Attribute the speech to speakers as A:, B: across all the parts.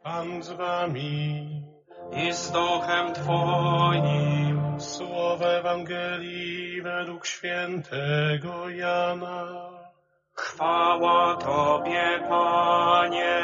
A: Pan z wami.
B: I z duchem Twoim.
A: Słowo Ewangelii według świętego Jana.
B: Chwała Tobie, Panie.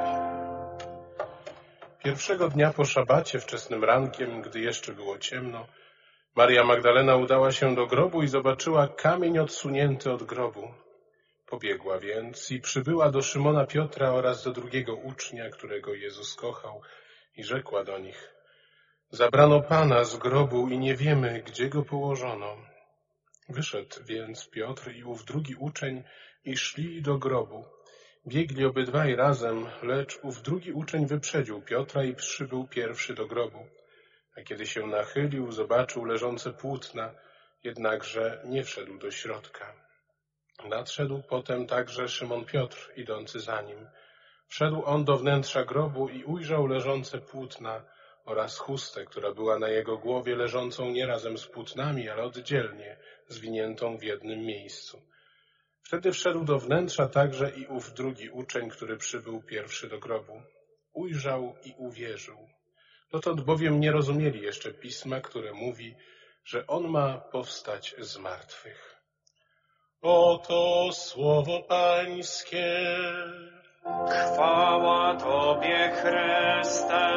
A: Pierwszego dnia po szabacie, wczesnym rankiem, gdy jeszcze było ciemno, Maria Magdalena udała się do grobu i zobaczyła kamień odsunięty od grobu. Pobiegła więc i przybyła do Szymona Piotra oraz do drugiego ucznia, którego Jezus kochał, i rzekła do nich: zabrano Pana z grobu i nie wiemy, gdzie go położono. Wyszedł więc Piotr i ów drugi uczeń i szli do grobu. Biegli obydwaj razem, lecz ów drugi uczeń wyprzedził Piotra i przybył pierwszy do grobu. A kiedy się nachylił, zobaczył leżące płótna, jednakże nie wszedł do środka. Nadszedł potem także Szymon Piotr, idący za nim. Wszedł on do wnętrza grobu i ujrzał leżące płótna oraz chustę, która była na jego głowie, leżącą nie razem z płótnami, ale oddzielnie, zwiniętą w jednym miejscu. Wtedy wszedł do wnętrza także i ów drugi uczeń, który przybył pierwszy do grobu. Ujrzał i uwierzył. Dotąd bowiem nie rozumieli jeszcze pisma, które mówi, że on ma powstać z martwych. Oto słowo Pańskie.
B: Chwała Tobie, Chryste.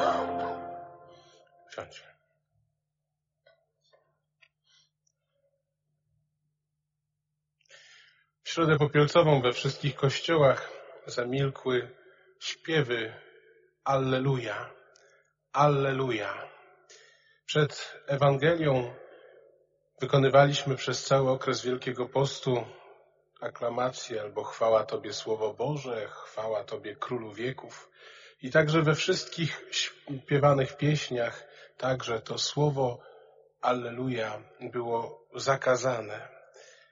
A: Siądźmy. W środę popielcową we wszystkich kościołach zamilkły śpiewy Alleluja, Alleluja. Przed Ewangelią wykonywaliśmy przez cały okres Wielkiego Postu aklamacje albo chwała Tobie Słowo Boże, chwała Tobie Królu Wieków. I także we wszystkich śpiewanych pieśniach także to słowo Alleluja było zakazane.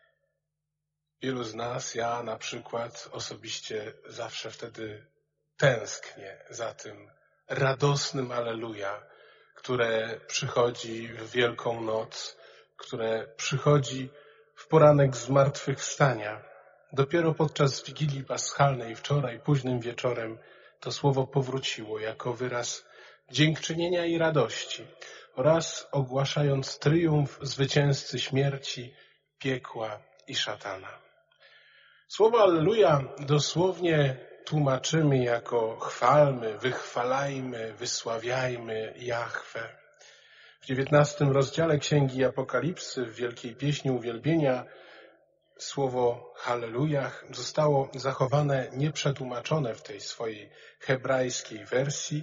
A: Wielu z nas, ja na przykład osobiście zawsze wtedy tęsknię za tym radosnym Alleluja, które przychodzi w Wielką Noc, które przychodzi w poranek zmartwychwstania. Dopiero podczas Wigilii Paschalnej wczoraj, późnym wieczorem, to słowo powróciło jako wyraz dziękczynienia i radości oraz ogłaszając triumf zwycięzcy śmierci, piekła i szatana. Słowo Alleluja dosłownie tłumaczymy jako chwalmy, wychwalajmy, wysławiajmy Jahwe. W 19 rozdziale Księgi Apokalipsy, w Wielkiej Pieśni Uwielbienia, słowo Hallelujah zostało zachowane nieprzetłumaczone w tej swojej hebrajskiej wersji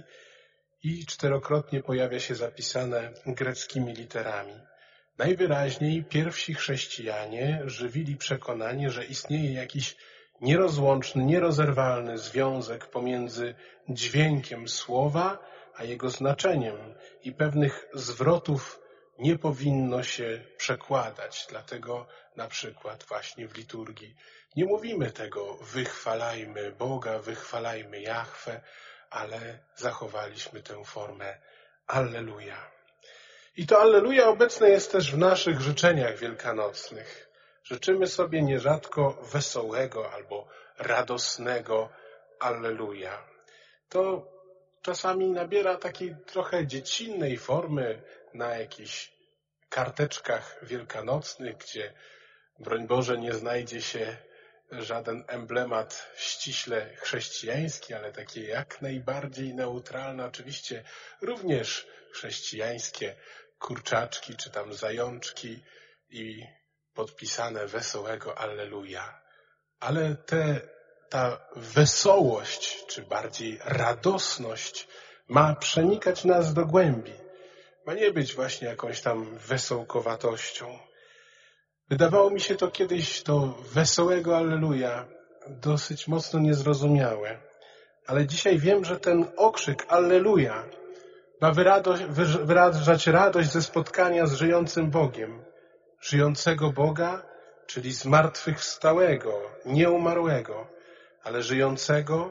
A: i czterokrotnie pojawia się zapisane greckimi literami. Najwyraźniej pierwsi chrześcijanie żywili przekonanie, że istnieje jakiś nierozłączny, nierozerwalny związek pomiędzy dźwiękiem słowa a jego znaczeniem i pewnych zwrotów nie powinno się przekładać. Dlatego na przykład właśnie w liturgii nie mówimy tego wychwalajmy Boga, wychwalajmy Jahwe, ale zachowaliśmy tę formę Alleluja. I to Alleluja obecne jest też w naszych życzeniach wielkanocnych. Życzymy sobie nierzadko wesołego albo radosnego Alleluja. To czasami nabiera takiej trochę dziecinnej formy na jakichś karteczkach wielkanocnych, gdzie, broń Boże, nie znajdzie się żaden emblemat ściśle chrześcijański, ale takie jak najbardziej neutralne, oczywiście również chrześcijańskie kurczaczki czy tam zajączki i podpisane wesołego Alleluja. Ale ta wesołość, czy bardziej radosność ma przenikać nas do głębi. Ma nie być właśnie jakąś tam wesołkowatością. Wydawało mi się to kiedyś, to wesołego Alleluja, dosyć mocno niezrozumiałe. Ale dzisiaj wiem, że ten okrzyk Alleluja ma wyrażać radość ze spotkania z żyjącym Bogiem. Żyjącego Boga, czyli zmartwychwstałego, nieumarłego, ale żyjącego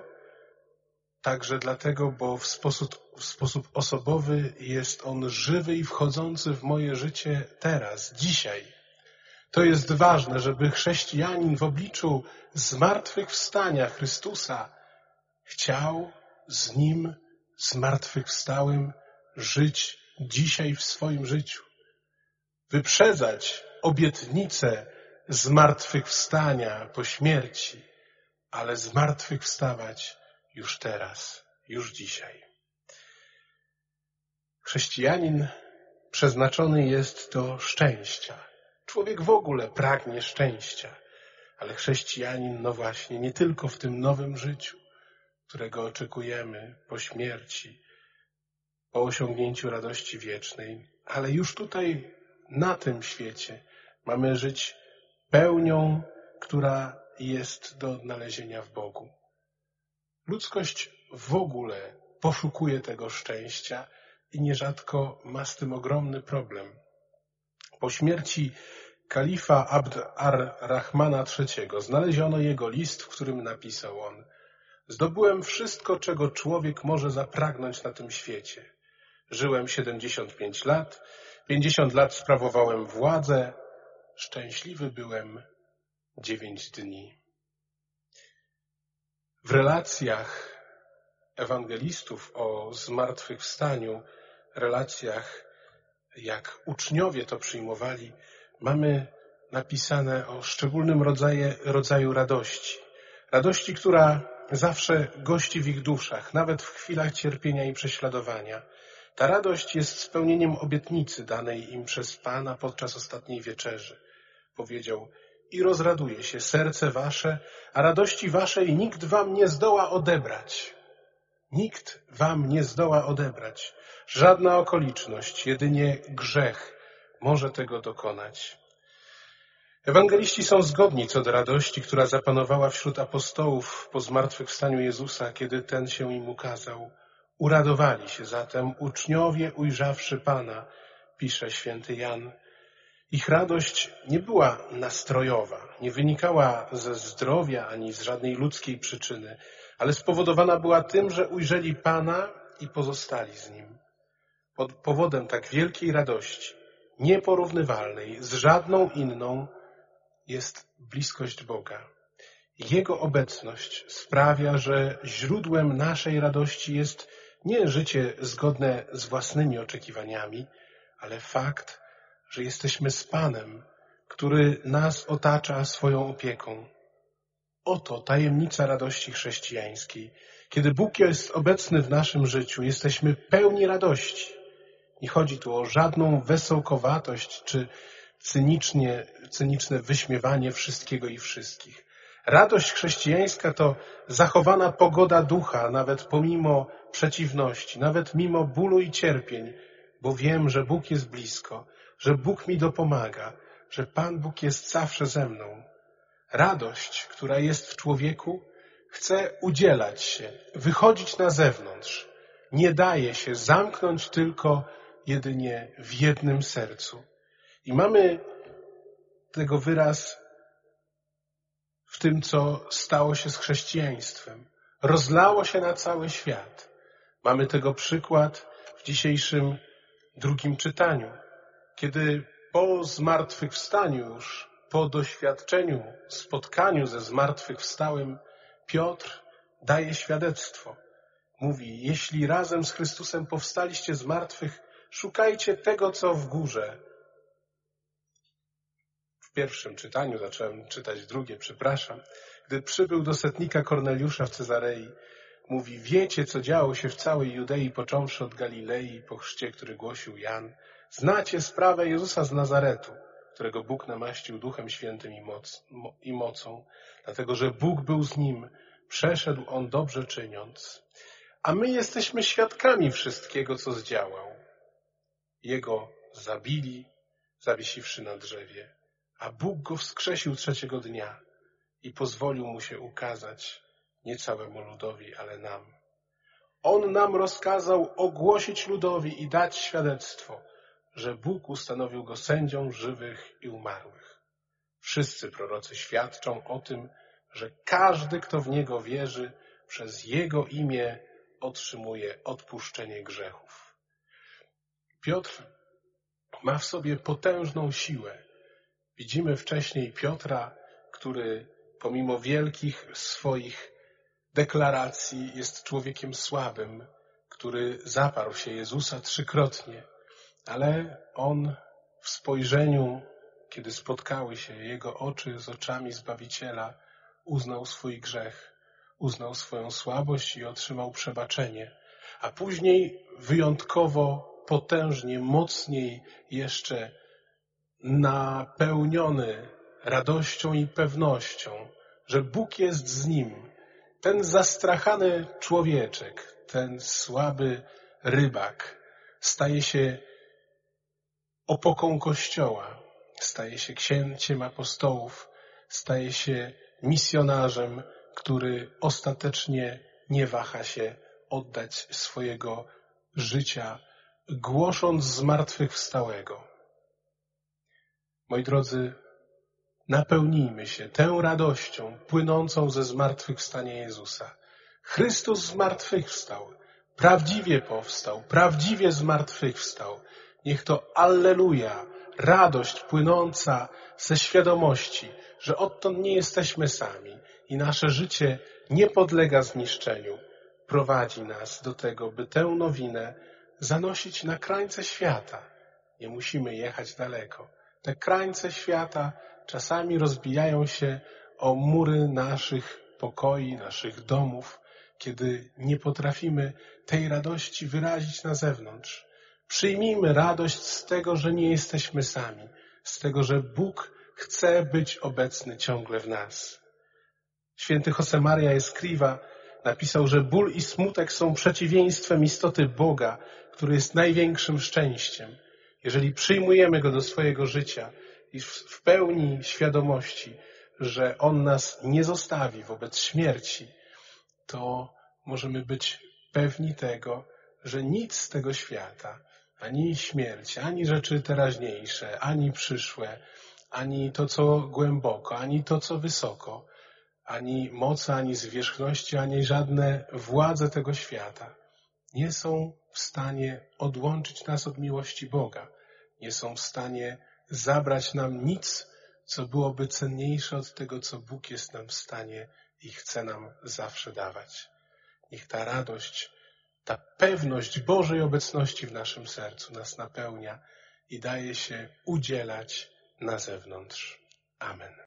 A: także dlatego, bo w sposób osobowy jest On żywy i wchodzący w moje życie teraz, dzisiaj. To jest ważne, żeby chrześcijanin w obliczu zmartwychwstania Chrystusa chciał z Nim zmartwychwstałym żyć dzisiaj w swoim życiu. Wyprzedzać obietnicę zmartwychwstania po śmierci, ale zmartwychwstawać już teraz, już dzisiaj. Chrześcijanin przeznaczony jest do szczęścia. Człowiek w ogóle pragnie szczęścia, ale chrześcijanin, no właśnie, nie tylko w tym nowym życiu, którego oczekujemy po śmierci, po osiągnięciu radości wiecznej, ale już tutaj, na tym świecie, mamy żyć pełnią, która jest do odnalezienia w Bogu. Ludzkość w ogóle poszukuje tego szczęścia i nierzadko ma z tym ogromny problem. Po śmierci kalifa Abd ar-Rahmana III znaleziono jego list, w którym napisał on: zdobyłem wszystko, czego człowiek może zapragnąć na tym świecie. Żyłem 75 lat, 50 lat sprawowałem władzę, szczęśliwy byłem 9 dni. W relacjach ewangelistów o zmartwychwstaniu, relacjach jak uczniowie to przyjmowali, mamy napisane o szczególnym rodzaju radości. Radości, która zawsze gości w ich duszach, nawet w chwilach cierpienia i prześladowania. Ta radość jest spełnieniem obietnicy danej im przez Pana podczas ostatniej wieczerzy. Powiedział: i rozraduje się serce wasze, a radości waszej nikt wam nie zdoła odebrać. Nikt wam nie zdoła odebrać. Żadna okoliczność, jedynie grzech może tego dokonać. Ewangeliści są zgodni co do radości, która zapanowała wśród apostołów po zmartwychwstaniu Jezusa, kiedy ten się im ukazał. Uradowali się zatem uczniowie, ujrzawszy Pana, pisze święty Jan. Ich radość nie była nastrojowa, nie wynikała ze zdrowia ani z żadnej ludzkiej przyczyny, ale spowodowana była tym, że ujrzeli Pana i pozostali z Nim. Powodem tak wielkiej radości, nieporównywalnej z żadną inną, jest bliskość Boga. Jego obecność sprawia, że źródłem naszej radości jest nie życie zgodne z własnymi oczekiwaniami, ale fakt, że jesteśmy z Panem, który nas otacza swoją opieką. Oto tajemnica radości chrześcijańskiej. Kiedy Bóg jest obecny w naszym życiu, jesteśmy pełni radości. Nie chodzi tu o żadną wesołkowatość czy cyniczne wyśmiewanie wszystkiego i wszystkich. Radość chrześcijańska to zachowana pogoda ducha, nawet pomimo przeciwności, nawet mimo bólu i cierpień, bo wiem, że Bóg jest blisko, że Bóg mi dopomaga, że Pan Bóg jest zawsze ze mną. Radość, która jest w człowieku, chce udzielać się, wychodzić na zewnątrz. Nie daje się zamknąć tylko jedynie w jednym sercu. I mamy tego wyraz w tym, co stało się z chrześcijaństwem. Rozlało się na cały świat. Mamy tego przykład w dzisiejszym drugim czytaniu, kiedy po zmartwychwstaniu już, po doświadczeniu, spotkaniu ze zmartwychwstałym, Piotr daje świadectwo. Mówi: jeśli razem z Chrystusem powstaliście z martwych, szukajcie tego, co w górze. W pierwszym czytaniu, zacząłem czytać drugie, przepraszam. Gdy przybył do setnika Korneliusza w Cezarei, mówi: wiecie, co działo się w całej Judei, począwszy od Galilei, po chrzcie, który głosił Jan. Znacie sprawę Jezusa z Nazaretu, którego Bóg namaścił Duchem Świętym i mocą, dlatego że Bóg był z nim, przeszedł on dobrze czyniąc. A my jesteśmy świadkami wszystkiego, co zdziałał. Jego zabili, zawiesiwszy na drzewie, a Bóg go wskrzesił trzeciego dnia i pozwolił mu się ukazać nie całemu ludowi, ale nam. On nam rozkazał ogłosić ludowi i dać świadectwo, że Bóg ustanowił go sędzią żywych i umarłych. Wszyscy prorocy świadczą o tym, że każdy, kto w Niego wierzy, przez Jego imię otrzymuje odpuszczenie grzechów. Piotr ma w sobie potężną siłę. Widzimy wcześniej Piotra, który pomimo wielkich swoich deklaracji jest człowiekiem słabym, który zaparł się Jezusa 3-krotnie, ale on w spojrzeniu, kiedy spotkały się jego oczy z oczami Zbawiciela, uznał swój grzech, uznał swoją słabość i otrzymał przebaczenie, a później wyjątkowo potężnie, mocniej jeszcze napełniony radością i pewnością, że Bóg jest z nim. Ten zastrachany człowieczek, ten słaby rybak staje się opoką Kościoła, staje się księciem apostołów, staje się misjonarzem, który ostatecznie nie waha się oddać swojego życia, głosząc zmartwychwstałego. Moi drodzy, napełnijmy się tą radością płynącą ze zmartwychwstania Jezusa. Chrystus zmartwychwstał, prawdziwie powstał, prawdziwie zmartwychwstał. Niech to alleluja, radość płynąca ze świadomości, że odtąd nie jesteśmy sami i nasze życie nie podlega zniszczeniu, prowadzi nas do tego, by tę nowinę zanosić na krańce świata. Nie musimy jechać daleko. Te krańce świata czasami rozbijają się o mury naszych pokoi, naszych domów, kiedy nie potrafimy tej radości wyrazić na zewnątrz. Przyjmijmy radość z tego, że nie jesteśmy sami, z tego, że Bóg chce być obecny ciągle w nas. Święty Josemaria Escriva napisał, że ból i smutek są przeciwieństwem istoty Boga, który jest największym szczęściem. Jeżeli przyjmujemy Go do swojego życia i w pełni świadomości, że On nas nie zostawi wobec śmierci, to możemy być pewni tego, że nic z tego świata, ani śmierć, ani rzeczy teraźniejsze, ani przyszłe, ani to, co głęboko, ani to, co wysoko, ani moce, ani zwierzchności, ani żadne władze tego świata nie są w stanie odłączyć nas od miłości Boga. Nie są w stanie zabrać nam nic, co byłoby cenniejsze od tego, co Bóg jest nam w stanie i chce nam zawsze dawać. Niech ta radość, ta pewność Bożej obecności w naszym sercu nas napełnia i daje się udzielać na zewnątrz. Amen.